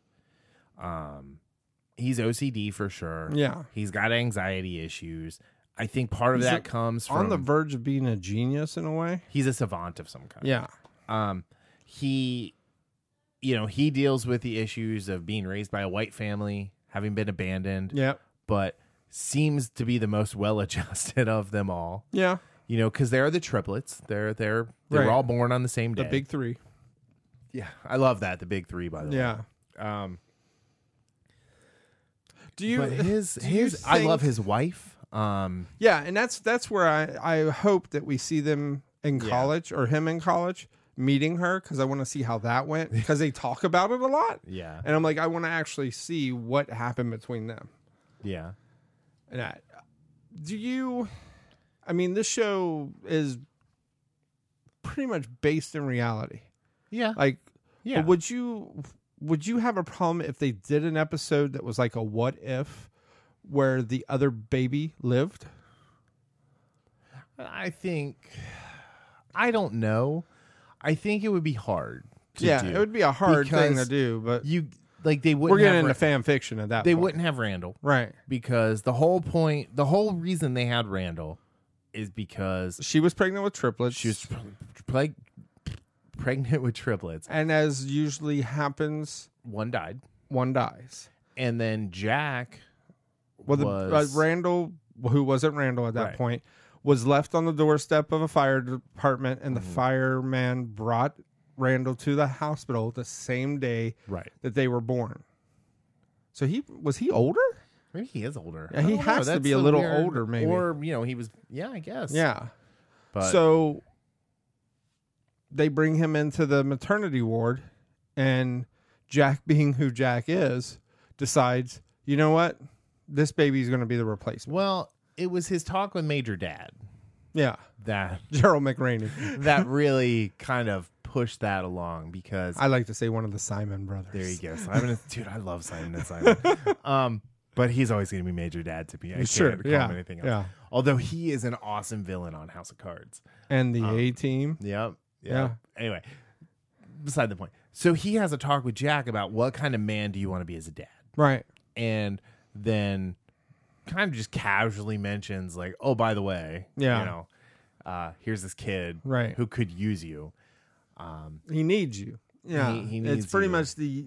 He's OCD for sure. Yeah. He's got anxiety issues. I think part of that comes from... on the verge of being a genius in a way. He's a savant of some kind. Yeah. He deals with the issues of being raised by a white family, having been abandoned. Yeah. But seems to be the most well-adjusted of them all. Yeah. Because they're the triplets. They were all born on the same day. The big three. Yeah, I love that. The big three, by the way. Yeah. I love his wife. Yeah, and that's where I hope that we see them in college or him in college meeting her, because I want to see how that went, because they talk about it a lot. Yeah. And I'm like, I want to actually see what happened between them. Yeah. And this show is pretty much based in reality. Yeah. Like, yeah. Would you have a problem if they did an episode that was like a what if where the other baby lived? I don't know. I think it would be hard to do. Yeah, it would be a hard thing to do, but they wouldn't. We're getting into fan fiction at that point. They wouldn't have Randall. Right. Because the whole reason they had Randall is because she was pregnant with triplets. She was pregnant with triplets. And as usually happens, one died. One dies. And then Jack Randall, who wasn't Randall at that point, was left on the doorstep of a fire department, and the fireman brought Randall to the hospital the same day that they were born. So was he older? Maybe he is older. Yeah, he has to be a little older, maybe. Or, he was, I guess. Yeah. But so they bring him into the maternity ward, and Jack, being who Jack is, decides, you know what? This baby's going to be the replacement. Well, it was his talk with Major Dad. Yeah. That Gerald McRaney. That really kind of pushed that along, because I like to say one of the Simon brothers. There you go. Simon, dude, I love Simon and Simon. But he's always going to be Major Dad to me. I can't call him anything else. Yeah. Although he is an awesome villain on House of Cards. And the A-Team. Yep. Yeah. Anyway, beside the point. So he has a talk with Jack about what kind of man do you want to be as a dad. Right. And then kind of just casually mentions like, oh, by the way, here's this kid who could use you. He needs you. Yeah. He needs it's pretty much the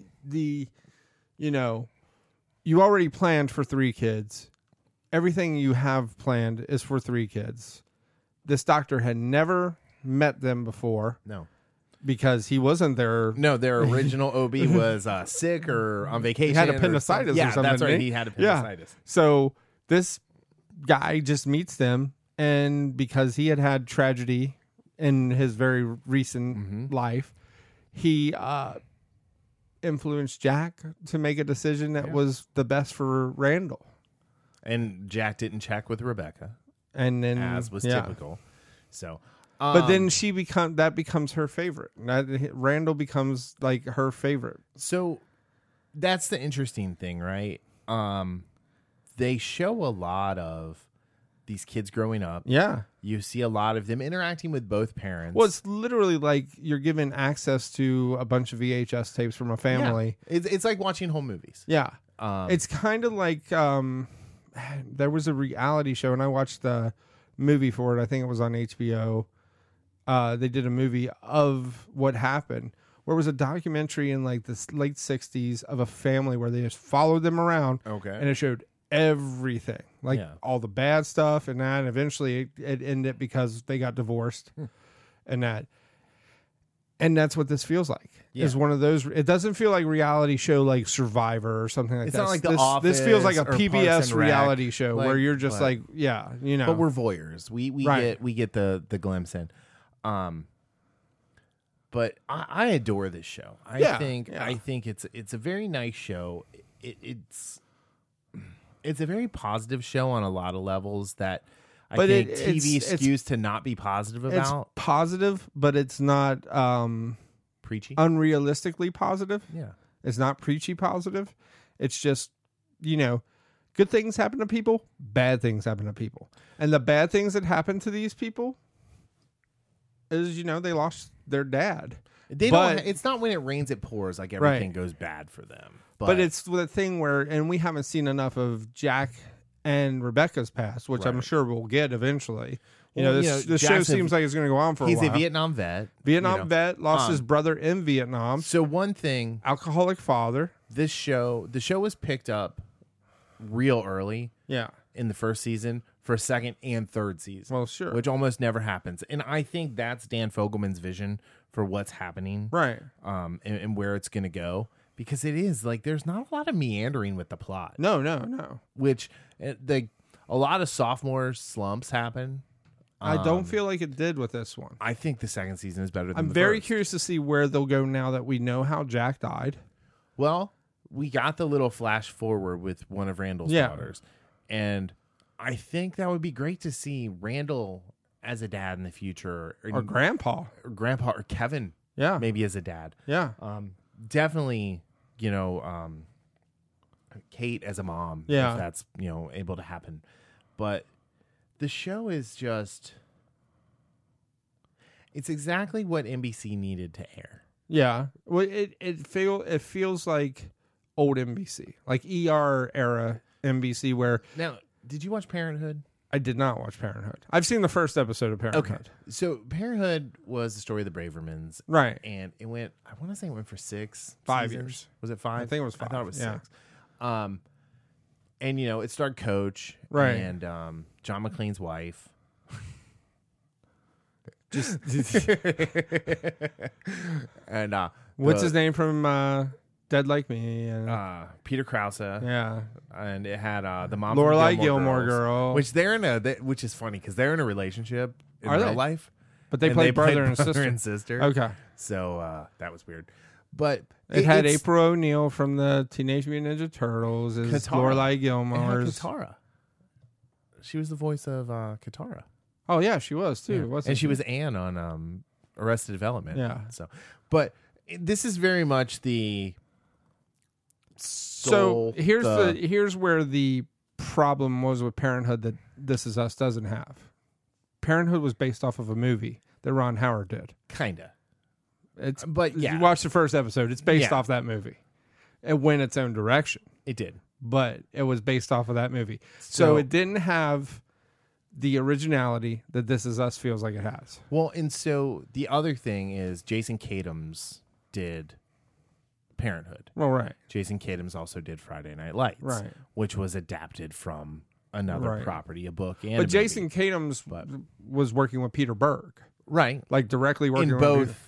you already planned for 3 kids. Everything you have planned is for 3 kids. This doctor had never met them before. No. Because he wasn't there. No, their original OB was sick or on vacation. He had appendicitis or something. That's right. He had appendicitis. Yeah. So this guy just meets them, and because he had tragedy in his very recent life, he influenced Jack to make a decision that was the best for Randall. And Jack didn't check with Rebecca, and then as was typical. So, but then that becomes her favorite. Randall becomes like her favorite. So that's the interesting thing, right? They show a lot of these kids growing up. Yeah. You see a lot of them interacting with both parents. Well, it's literally like you're given access to a bunch of VHS tapes from a family. Yeah. It's like watching home movies. Yeah. It's kind of like there was a reality show, and I watched the movie for it. I think it was on HBO. They did a movie of what happened, where it was a documentary in like the late 60s of a family where they just followed them around. Okay. And it showed everything, like all the bad stuff and that. And eventually it ended because they got divorced and that. And that's what this feels like. Yeah. Is one of those. It doesn't feel like reality show like Survivor or something like it's that. It's not like The Office. This feels like a PBS reality show where you're just like, But we're voyeurs. We get the glimpse in. But I adore this show. I think it's a very nice show. It's a very positive show on a lot of levels that I think TV skews to not be positive about. It's positive, but it's not preachy, unrealistically positive. Yeah. It's not preachy positive. It's just, good things happen to people, bad things happen to people. And the bad things that happen to these people is, they lost their dad. It's not when it rains, it pours. Like everything goes bad for them. But it's the thing where, and we haven't seen enough of Jack and Rebecca's past, which I'm sure we'll get eventually. This show seems like it's going to go on for a while. He's a Vietnam vet. Vet, lost his brother in Vietnam. So one thing. Alcoholic father. The show was picked up real early. Yeah. In the first season for a second and third season. Well, sure. Which almost never happens. And I think that's Dan Fogelman's vision for what's happening. Right. And where it's going to go. Because it is, like, there's not a lot of meandering with the plot. No. Which, a lot of sophomore slumps happen. I don't feel like it did with this one. I think the second season is better than I'm very curious to see where they'll go now that we know how Jack died. Well, we got the little flash forward with one of Randall's daughters. And I think that would be great to see Randall as a dad in the future. Or grandpa. Or Kevin. Yeah. Maybe as a dad. Yeah. Definitely, Kate as a mom. Yeah. If that's, able to happen. But the show is just, it's exactly what NBC needed to air. Yeah. Well, it feels like old NBC, like ER era NBC. Where now, did you watch Parenthood? I did not watch Parenthood. I've seen the first episode of Parenthood. Okay, so Parenthood was the story of the Bravermans, right? And it went. I want to say it went for 5 seasons. years. Was it 5? I think it was 5. I thought it was 6. And it starred Coach, right, and John McClane's wife. Just and what's his name from Dead Like Me? And Peter Krause. Yeah, and it had the mom, Lorelai from Gilmore Girl, which which is funny because they're in a relationship in real life, but they played brother and sister. Okay, so that was weird. But it had April O'Neil from the Teenage Mutant Ninja Turtles as Lorelai Gilmore. Katara. She was the voice of Katara. Oh yeah, she was too. Yeah. And she was Anne on Arrested Development. Yeah. So, but this is very much the. So here's where the problem was with Parenthood that This Is Us doesn't have. Parenthood was based off of a movie that Ron Howard did. Kinda. You watch the first episode. It's based off that movie. It went its own direction. It did, but it was based off of that movie. So it didn't have the originality that This Is Us feels like it has. Well, and so the other thing is Jason Katims did Parenthood. Well, right. Jason Katims also did Friday Night Lights, right, which was adapted from another property, a book, and but Jason Katims was working with Peter Berg, right? Like directly working in both.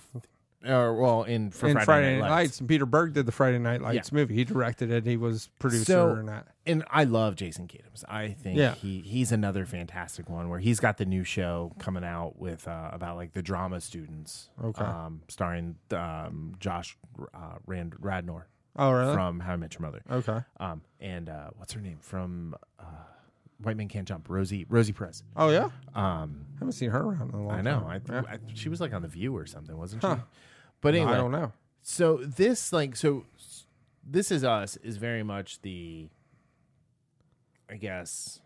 In Friday Night Lights. And Peter Berg did the Friday Night Lights movie. He directed it. He was producer and that. And I love Jason Katims. I think he's another fantastic one where he's got the new show coming out with about like the drama students. Okay. Starring Josh Radnor. Oh, really? From How I Met Your Mother. Okay. And what's her name from White Man Can't Jump? Rosie Perez. Oh yeah. I haven't seen her around in a long time. I know. She was like on The View or something, wasn't she? But anyway, I don't know. So This Is Us is very much the, I guess,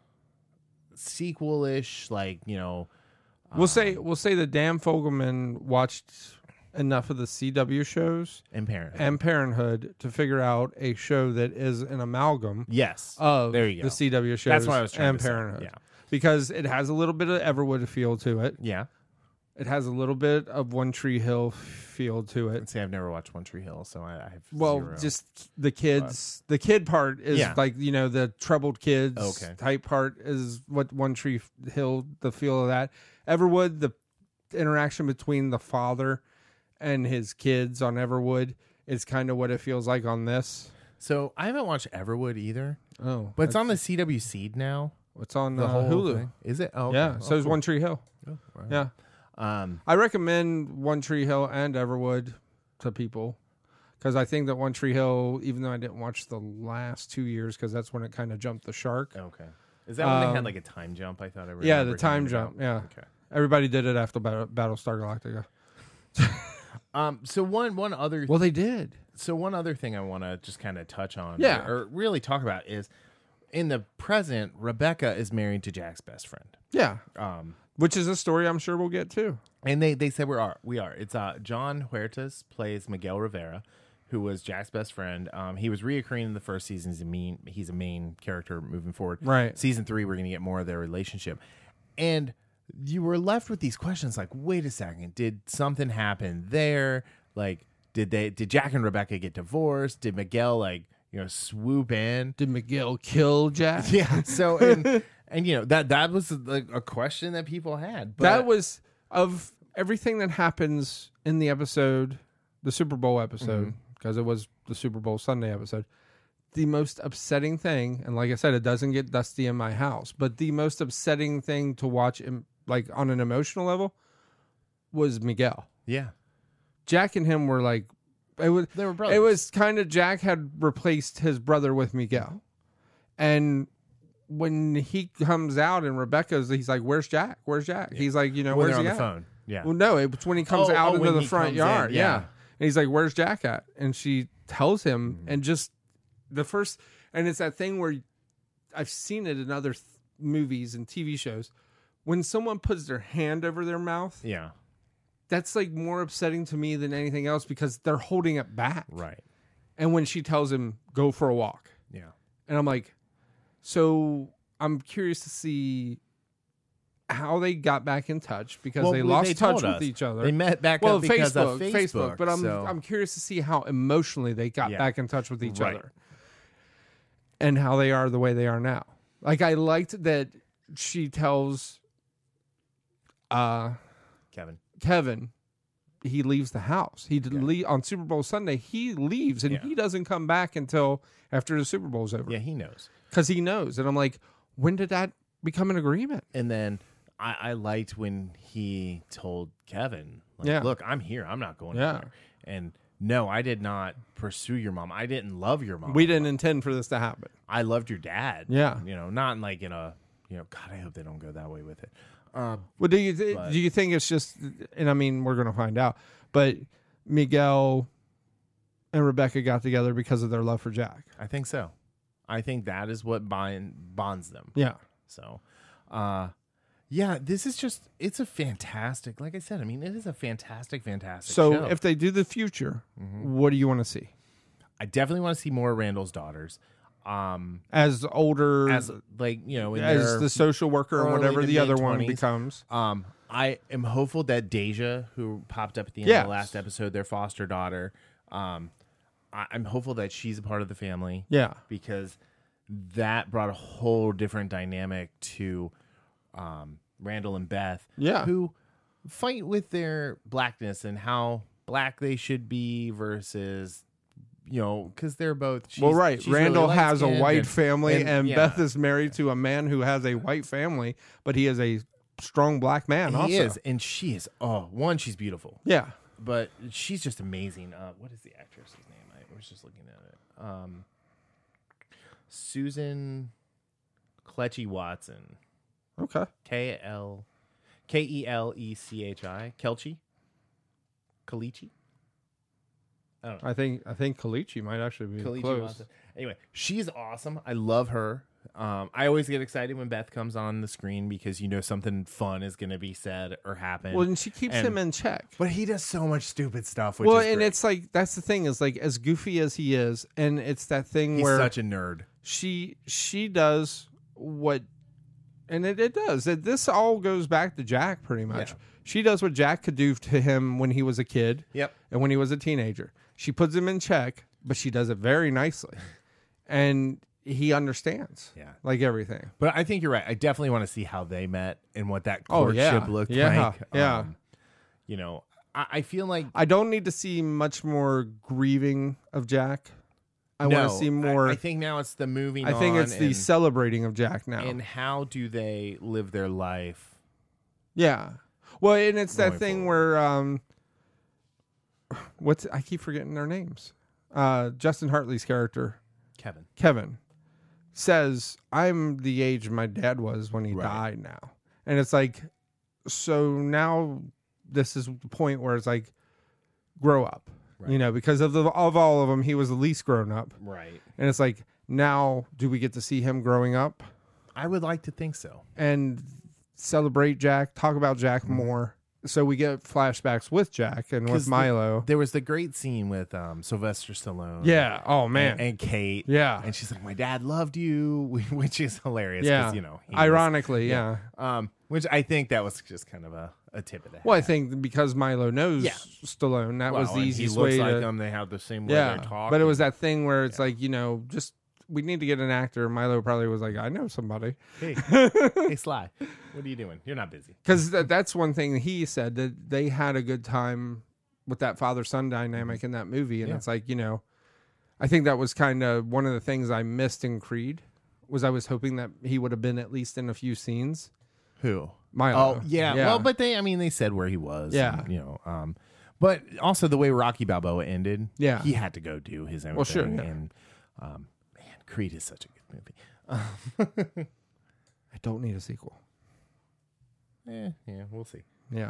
sequel-ish. We'll say that Dan Fogelman watched enough of the CW shows and Parenthood to figure out a show that is an amalgam. Yes, of there you go. The CW shows. That's what I was trying and to Parenthood. say. Yeah, because it has a little bit of Everwood feel to it. Yeah. It has a little bit of One Tree Hill feel to it. See, I've never watched One Tree Hill, so I have zero. Just the kids. The kid part is like, the troubled kids type part is what One Tree Hill, the feel of that. Everwood, the interaction between the father and his kids on Everwood is kind of what it feels like on this. So I haven't watched Everwood either. Oh. But it's on the CW Seed now. It's on the Hulu. Thing. Is it? Oh, okay. Yeah. So is One Tree Hill. Oh, right. Yeah. I recommend One Tree Hill and Everwood to people because I think that One Tree Hill, even though I didn't watch the last 2 years because that's when it kind of jumped the shark. Okay. Is that when they had like a time jump? I thought I remember. Yeah, the time jump. Yeah. Okay. Everybody did it after Battlestar Galactica. So one other. Well, they did. So one other thing I want to just kind of touch on, Yeah. or really talk about, is in the present, Rebecca is married to Jack's best friend. Yeah. Which is a story I'm sure we'll get to. And they said we are. It's John Huertas plays Miguel Rivera, who was Jack's best friend. He was reoccurring in the first season. He's a main character moving forward. Right. Season 3, we're going to get more of their relationship. And you were left with these questions like, wait a second, did something happen there? Like, did Jack and Rebecca get divorced? Did Miguel swoop in? Did Miguel kill Jack? Yeah. So and that was like a question that people had. But that was, of everything that happens in the episode, the Super Bowl episode, because it was the Super Bowl Sunday episode, the most upsetting thing, and like I said, it doesn't get dusty in my house, but the most upsetting thing to watch, like on an emotional level, was Miguel. Yeah. Jack and him were like, they were brothers. It was kind of, Jack had replaced his brother with Miguel. And when he comes out and he's like, where's Jack? Where's Jack? Yeah. He's like, where's he on at? the phone. Yeah. Well, no, it's when he comes out into the front yard. Yeah. And he's like, where's Jack at? And she tells him, and just the first, and it's that thing where I've seen it in other movies and TV shows. When someone puts their hand over their mouth. Yeah. That's like more upsetting to me than anything else, because they're holding it back. Right. And when she tells him, go for a walk. Yeah. And I'm like, so I'm curious to see how they got back in touch, because they lost touch with each other. They met back up because of Facebook. But I'm curious to see how emotionally they got back in touch with each other. And how they are the way they are now. Like, I liked that she tells Kevin, he leaves the house. He didn't on Super Bowl Sunday. He leaves, and he doesn't come back until after the Super Bowl's over. Yeah, he knows. Because he knows. And I'm like, when did that become an agreement? And then I liked when he told Kevin, like, look, I'm here. I'm not going anywhere. And no, I did not pursue your mom. I didn't love your mom. We didn't intend for this to happen. I loved your dad. Yeah. Not like in a, God, I hope they don't go that way with it. Well, do you think it's just, and I mean, we're going to find out, but Miguel and Rebecca got together because of their love for Jack? I think so. I think that is what bonds them. Yeah. So, this is just, it's a fantastic, like I said, I mean, it is a fantastic show. So if they do the future, what do you want to see? I definitely want to see more Randall's daughters. As older, as like, as the social worker or whatever the other one becomes. I am hopeful that Deja, who popped up at the end of the last episode, their foster daughter, I'm hopeful that she's a part of the family. Yeah. Because that brought a whole different dynamic to Randall and Beth. Yeah. Who fight with their blackness and how black they should be versus, because they're both. Randall really has a white family, and Beth is married to a man who has a white family, but he is a strong black man. He is, and she is. Oh, she's beautiful. Yeah, but she's just amazing. What is the actress's name? I was just looking at it. Susan Kelechi Watson. Okay. Kelechi. Kelechi. I don't know. I think Kelechi might actually be close. Watson. Anyway, she's awesome. I love her. I always get excited when Beth comes on the screen because something fun is going to be said or happen. Well, and she keeps him in check. But he does so much stupid stuff. Which is great. It's like, that's the thing, is like, as goofy as he is, and it's that thing he's where such a nerd. She does what, and it does. This all goes back to Jack pretty much. Yeah. She does what Jack could do to him when he was a kid. Yep. And when he was a teenager. She puts him in check, but she does it very nicely. And he understands. Yeah. Like everything. But I think you're right. I definitely want to see how they met and what that courtship looked like. Yeah. I feel like I don't need to see much more grieving of Jack. I want to see more. I think now it's the moving on. I think it's the celebrating of Jack now. And how do they live their life? Yeah. Well, and it's that thing where I keep forgetting their names. Justin Hartley's character, Kevin, says, "I'm the age my dad was when he died now." And it's like, so now this is the point where it's like, grow up. Right. Because of all of them, he was the least grown up. Right. And it's like, now do we get to see him growing up? I would like to think so. And celebrate Jack, talk about Jack more. So we get flashbacks with Jack and with Milo. There was the great scene with Sylvester Stallone. Yeah. Oh, man. And Kate. Yeah. And she's like, my dad loved you, which is hilarious. Yeah. Ironically, yeah. Which I think that was just kind of a tip of the hat. Well, I think because Milo knows Stallone, that was the easiest way to... He looks like him. They have the same way they talk. But it was that thing where it's like, just... We need to get an actor. Milo probably was like, I know somebody. Hey, Sly, what are you doing? You're not busy. Because that's one thing he said, that they had a good time with that father-son dynamic in that movie. And it's like, I think that was kind of one of the things I missed in Creed, was I was hoping that he would have been at least in a few scenes. Who? Milo. Oh, yeah. Well, but they said where he was. Yeah. And, but also the way Rocky Balboa ended, he had to go do his own thing. Sure. Yeah. And, Creed is such a good movie. I don't need a sequel. Yeah, we'll see. Yeah.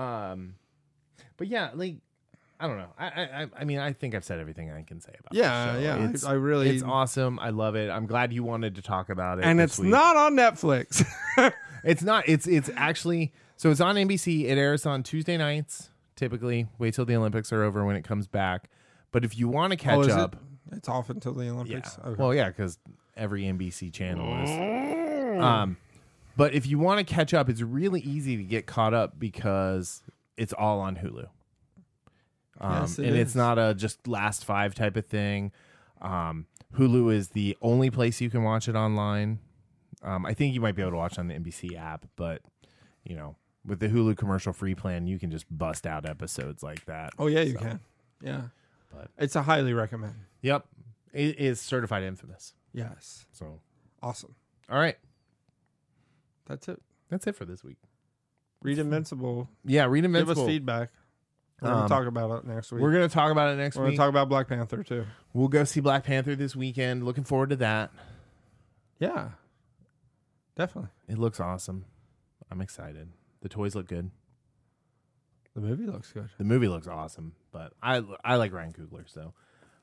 But yeah, like, I don't know. I mean, I think I've said everything I can say about this show. It's awesome. I love it. I'm glad you wanted to talk about it. And it's not on Netflix. It's not. It's actually, so it's on NBC. It airs on Tuesday nights, typically. Wait till the Olympics are over when it comes back. But if you want to catch up. It's off until the Olympics? Yeah. Okay. Well, yeah, because every NBC channel is. But if you want to catch up, it's really easy to get caught up because it's all on Hulu. Yes, and it's not a just last five type of thing. Hulu is the only place you can watch it online. I think you might be able to watch on the NBC app, but with the Hulu commercial free plan, you can just bust out episodes like that. Oh yeah, you can. Yeah. But it's a highly recommend. Yep. It is certified infamous. Yes. So awesome. All right. That's it. That's it for this week. Read Invincible. Yeah, read Invincible. Give us feedback. We're going to talk about it next week. We're going to talk about it next week. We're going to talk about Black Panther, too. We'll go see Black Panther this weekend. Looking forward to that. Yeah. Definitely. It looks awesome. I'm excited. The toys look good. The movie looks good. The movie looks awesome, but I like Ryan Coogler, so.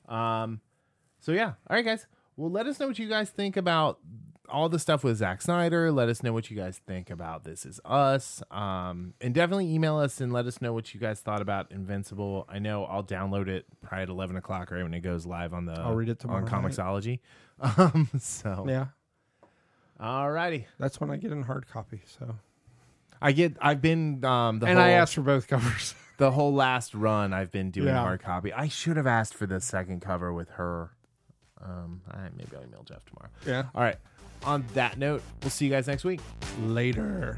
So yeah. All right, guys. Well, let us know what you guys think about all the stuff with Zack Snyder. Let us know what you guys think about This Is Us. And definitely email us and let us know what you guys thought about Invincible. I know I'll download it probably at 11 o'clock right when it goes live on I'll read it tomorrow on Comixology. So yeah. All righty. That's when I get in hard copy. So I've been I asked for both covers. The whole last run I've been doing hard copy. I should have asked for the second cover with her. Maybe I'll email Jeff tomorrow. Yeah. All right. On that note, we'll see you guys next week. Later.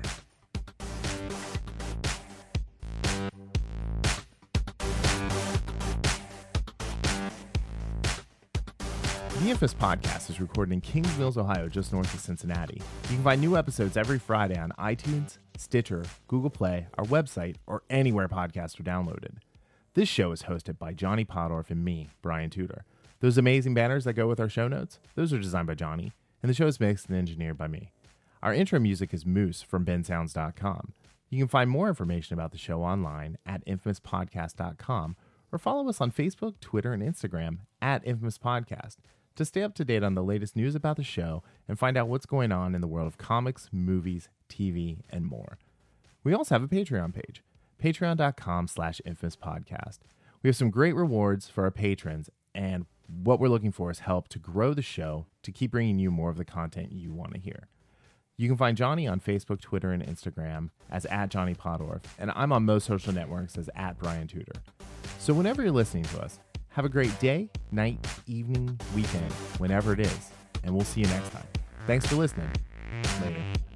The Infamous Podcast is recorded in Kings Mills, Ohio, just north of Cincinnati. You can find new episodes every Friday on iTunes, Stitcher, Google Play, our website, or anywhere podcasts are downloaded. This show is hosted by Johnny Podorf and me, Brian Tudor. Those amazing banners that go with our show notes, those are designed by Johnny, and the show is mixed and engineered by me. Our intro music is Moose from bensounds.com. You can find more information about the show online at infamouspodcast.com or follow us on Facebook, Twitter, and Instagram at Infamous Podcast to stay up to date on the latest news about the show and find out what's going on in the world of comics, movies, TV, and more. We also have a Patreon page, patreon.com/infamouspodcast. We have some great rewards for our patrons, and what we're looking for is help to grow the show to keep bringing you more of the content you want to hear. You can find Johnny on Facebook, Twitter, and Instagram as @JohnnyPodorf, and I'm on most social networks as @BrianTudor. So whenever you're listening to us, have a great day, night, evening, weekend, whenever it is, and we'll see you next time. Thanks for listening. Later.